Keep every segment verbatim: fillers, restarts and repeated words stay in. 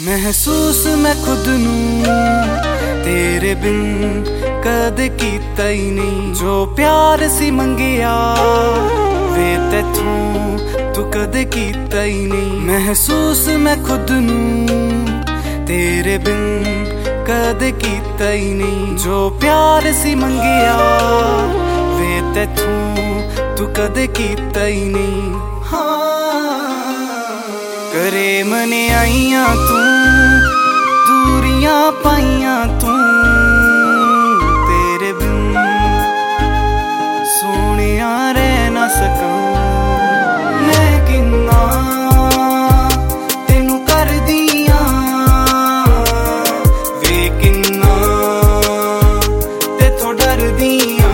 महसूस मैं खुद नू तेरे बिन कदे कीता ही नहीं। जो प्यार सी मंगिया वे तैथों तू कदे कीता ही नहीं। महसूस मैं खुद नू तेरे बिन कदे कीता ही नहीं। जो प्यार सी मंगिया वे तैथों तू कदे कीता ही नहीं। हाँ करे मने आईया तू दूरियां पाइया तू तेरे बिन सोनिया रह ना सका। मैं किन्ना तेनू कर दिया वे किन्ना तेथों डर दिया।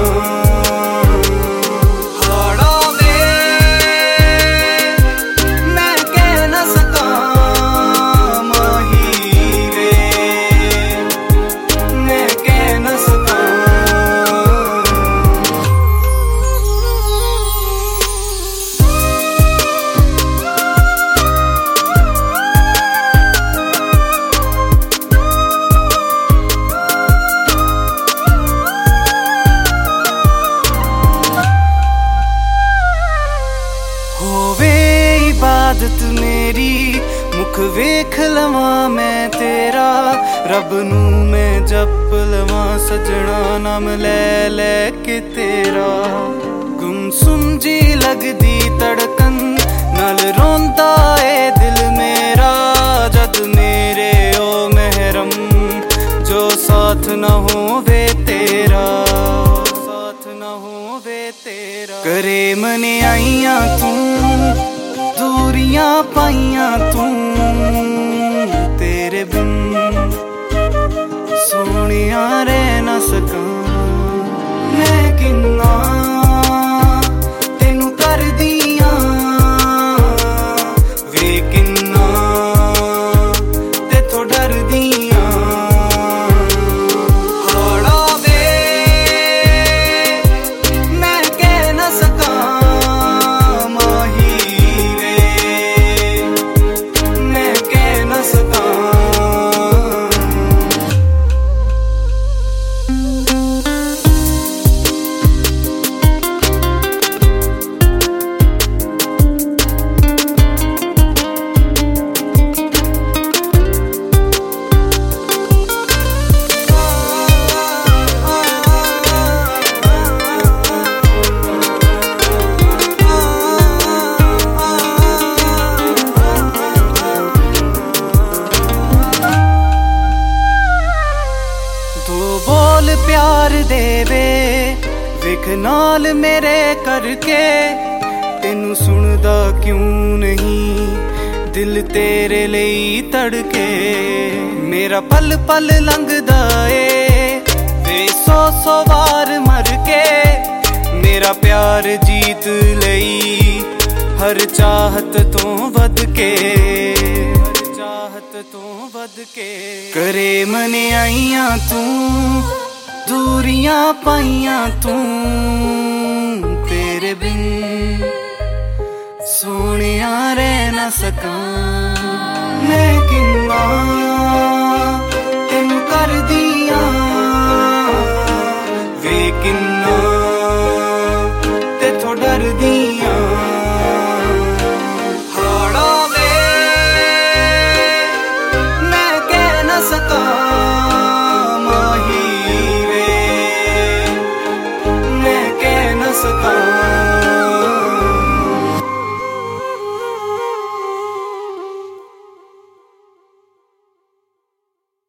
आदत मेरी मुख वेख लवा मैं तेरा। रब नू मैं जप लवा सजना नाम ले ले के तेरा। गुमसुम जी लगदी धड़कन नाल रोंदा ए दिल मेरा। जद मेरे ओ महरम जो साथ न होवे तेरा, साथ न होवे तेरा। करे मने आईया तू दूरियां पाइया तू तेरे बिन सोनिया रह ना सका। मैं किन्ना तेनू कर दिया वे किन्ना तेथों डर दिया। प्यार देवे विख नाल मेरे करके तेनू सुनदा क्यों नहीं दिल तेरे लिए तड़के। मेरा पल पल लंघदा ए वे सौ सौ वार मर के। मेरा प्यार जीत लई हर चाहत तो वध के, हर चाहत तो वध के। करे मने आईया तू दूरियां पाइया तू तेरे बिन सोनिया रह ना सका। मैं किन्ना तेनू कर दिया वे किन्ना